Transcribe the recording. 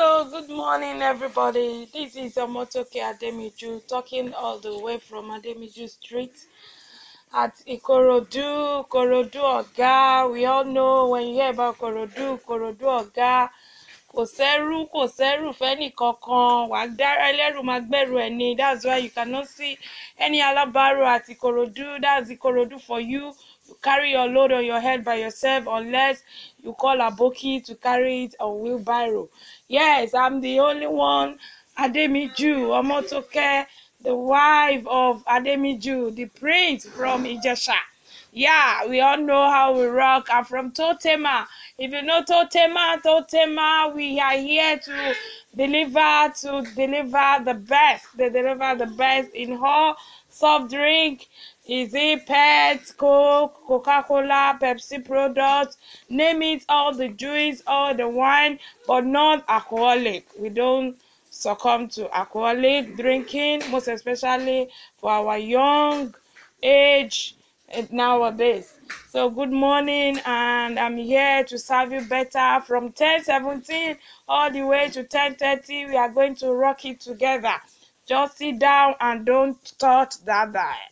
Hello, good morning, everybody. This is Omotoke Ademiju talking all the way from Ademiju Street at Ikorodu, Korodu Oga. We all know when you hear about Korodu, Korodu Oga. Kò sẹ́rù fẹ́ni kankan. Wà á dára ẹlẹ́rù máa gbẹ̀rù ẹni. That's why you cannot see any alábàárò at Ikorodu. That's Ikorodu for you. You carry your load on your head by yourself unless you call Aboki to carry it on wheelbarrow. Yes, I'm the only one, Ademiju Omotoke, the wife of Ademiju, the prince from Ijesha. Yeah, we all know how we rock. I'm from Totema. If you know Totema, we are here to deliver the best. They deliver the best in all soft drink. Is it Pet, Coke, Coca-Cola, Pepsi products, name it, all the juice, all the wine, but not alcoholic. We don't succumb to alcoholic drinking, most especially for our young age nowadays. So good morning, and I'm here to serve you better from 10:17 all the way to 10:30. We are going to rock it together. Just sit down and don't touch that dial.